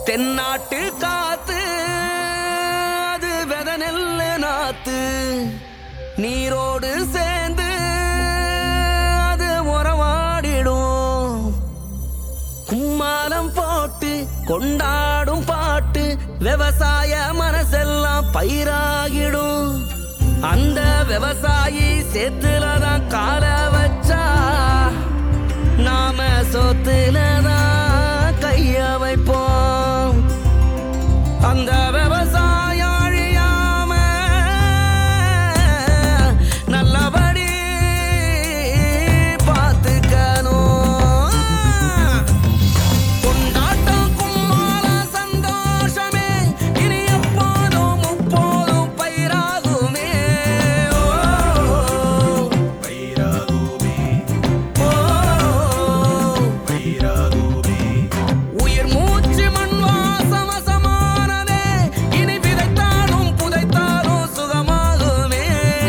தென்னாட்டு காத்து அது வெத நெல்லு நாத்து நீரோடு சேர்ந்து அது உறவாடிடும். கும்மாலம் போட்டு கொண்டாடும் பாட்டு விவசாய மனசெல்லாம் பயிராகிடும். அந்த விவசாயி சேத்துலதான் கால வச்சா நாம சொத்துலதான் கைய வைப்போம். அந்த விவசாயம் அழியாம நல்லபடி பார்த்துக்கணும். கொண்டாட்டம் கும்மாளம் சந்தோஷமே இனி எப்போதும் முப்போதும் பயிராகுமே. உயிர் மூச்சு மண் வாசம் வசமானதே இனி விதைத்தாலும் புதைத்தாலும் சுகமாகுமே.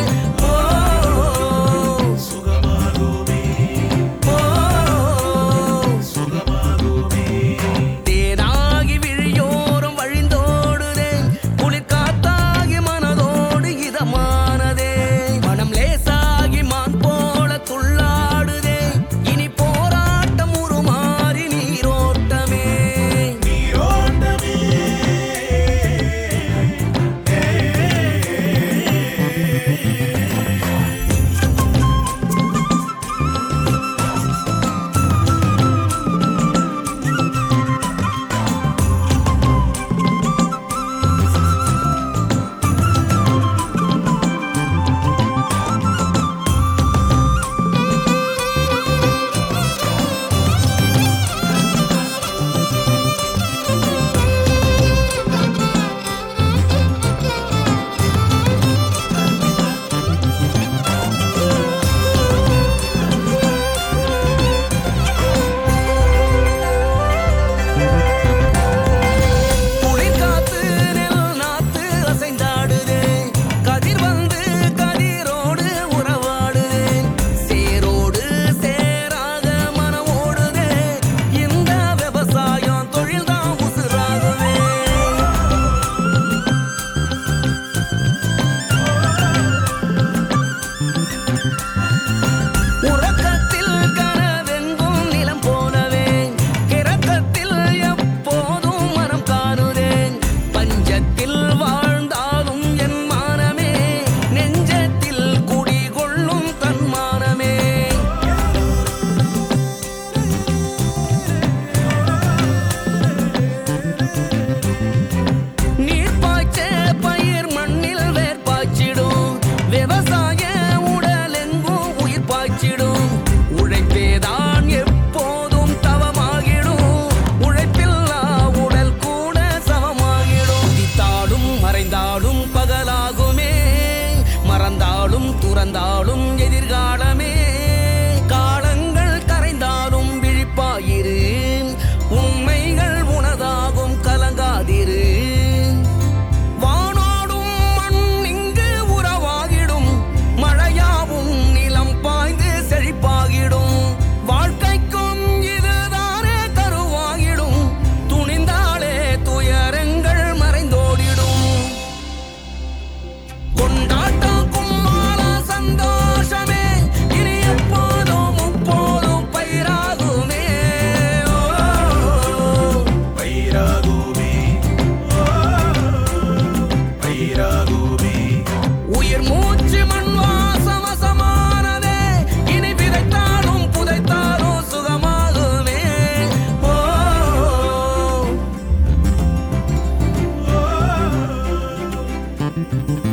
தேனாகி விழியோரம் வழிந்தோடுதே குளிர் காத்தாகி மனதோடு இதமானதே. மனம் லேசாகி மான் போல துள்ளாடுதே இனி போராட்டம் உருமாறி நீரோட்டமே. குளிர் காத்து நெல் நாத்து அசைந்தாடுதே கதிர் வந்து கதிரோடு உறவாடுதே. சேரோடு சேராக மனம் ஓடுதே இந்த விவசாயம் தொழில்தான் உசுராகுதே. உறக்கத்தில் கனவெங்கும் நிலம் போலவே கிறக்கத்தில் எப்போதும் மனம் காணுதேன். பஞ்சத்தில் வாழ்ந்தாலும் என் மானமே நெஞ்சத்தில் குடிகொள்ளும் தன்மானமே. நீர் பாய்ச்ச பயிர் மண்ணில் வேர் பாய்ச்சிடும். விவசாய உடல் எங்கும் உயிர் பாய்ச்சிடும். உழைப்பேதான் எப்போதும் தவமாகிடும். உழைப்பில்லா உடல் கூட சமமாகிடும். தித்தாடும் மறைந்தாடும் பகலாகுமே மறந்தாலும் துறந்தாலும் எதிர்காலமே. காலங்கள் கரைந்தாலும் விழிப்பாயிரு உண்மைகள் உனதாகும் கலங்காதிரு. வானோடும் மண் இங்கு உறவாகிடும் மழையாவும் நிலம் பாய்ந்து செழிப்பாகிடும். வாழ்க்கைக்கும் இதுதானே கருவாகிடும் துணிந்தாலே துயரங்கள் மறைந்தோடிடும். கொண்டாட்டம் கும்மாளம் சந்தோஷமே இனி எப்போதும் முப்போதும் பயிராகுமே. உயிர் மூச்சு மண் வாசம் வசமானதே இனி விதைத்தாலும் புதைத்தாலும் சுகமாகுமே. ஓ